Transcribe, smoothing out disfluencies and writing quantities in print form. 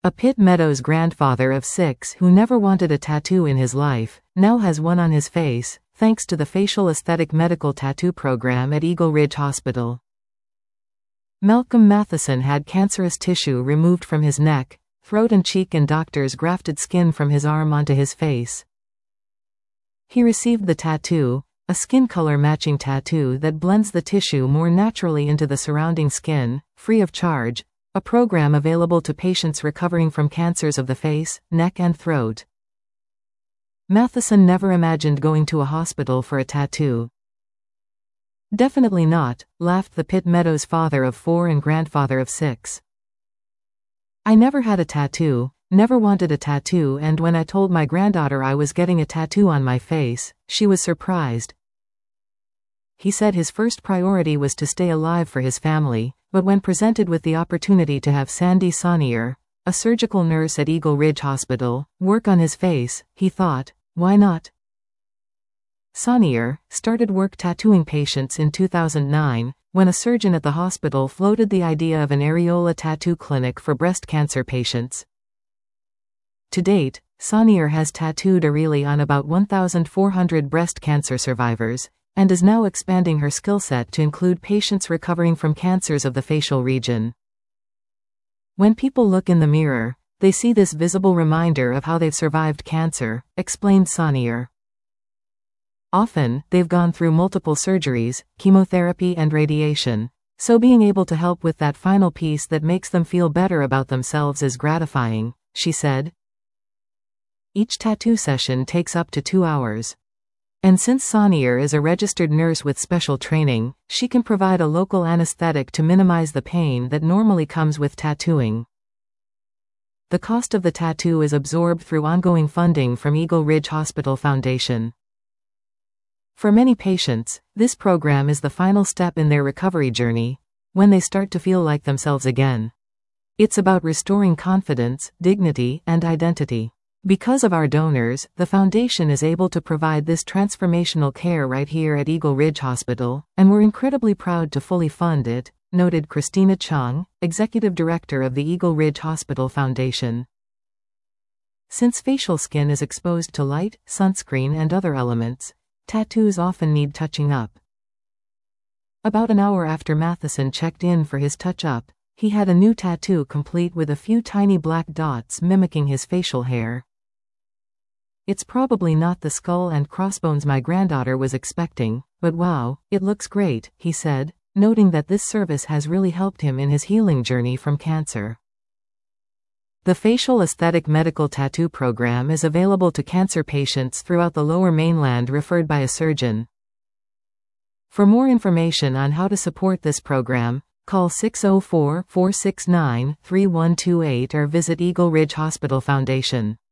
A Pitt Meadows grandfather of 6 who never wanted a tattoo in his life, now has one on his face, thanks to the Facial Aesthetic Medical Tattoo Program at Eagle Ridge Hospital. Malcolm Matheson had cancerous tissue removed from his neck, throat and cheek, and doctors grafted skin from his arm onto his face. He received the tattoo, a skin color matching tattoo that blends the tissue more naturally into the surrounding skin, free of charge, a program available to patients recovering from cancers of the face, neck and throat. Matheson never imagined going to a hospital for a tattoo. Definitely not, laughed the Pitt Meadows father of 4 and grandfather of 6. I never had a tattoo, never wanted a tattoo, and when I told my granddaughter I was getting a tattoo on my face, she was surprised. He said his first priority was to stay alive for his family, but when presented with the opportunity to have Sandy Saunier, a surgical nurse at Eagle Ridge Hospital, work on his face, he thought, why not? Saunier started work tattooing patients in 2009, when a surgeon at the hospital floated the idea of an areola tattoo clinic for breast cancer patients. To date, Saunier has tattooed Areli on about 1,400 breast cancer survivors, and is now expanding her skill set to include patients recovering from cancers of the facial region. When people look in the mirror, they see this visible reminder of how they've survived cancer, explained Saunier. Often, they've gone through multiple surgeries, chemotherapy and radiation, so being able to help with that final piece that makes them feel better about themselves is gratifying, she said. Each tattoo session takes up to 2 hours. And since Saunier is a registered nurse with special training, she can provide a local anesthetic to minimize the pain that normally comes with tattooing. The cost of the tattoo is absorbed through ongoing funding from Eagle Ridge Hospital Foundation. For many patients, this program is the final step in their recovery journey, when they start to feel like themselves again. It's about restoring confidence, dignity, and identity. Because of our donors, the foundation is able to provide this transformational care right here at Eagle Ridge Hospital, and we're incredibly proud to fully fund it, noted Christina Chung, Executive Director of the Eagle Ridge Hospital Foundation. Since facial skin is exposed to light, sunscreen and other elements, tattoos often need touching up. About an hour after Matheson checked in for his touch-up, he had a new tattoo complete with a few tiny black dots mimicking his facial hair. It's probably not the skull and crossbones my granddaughter was expecting, but wow, it looks great, he said, noting that this service has really helped him in his healing journey from cancer. The Facial Aesthetic Medical Tattoo Program is available to cancer patients throughout the Lower Mainland referred by a surgeon. For more information on how to support this program, call 604-469-3128 or visit Eagle Ridge Hospital Foundation.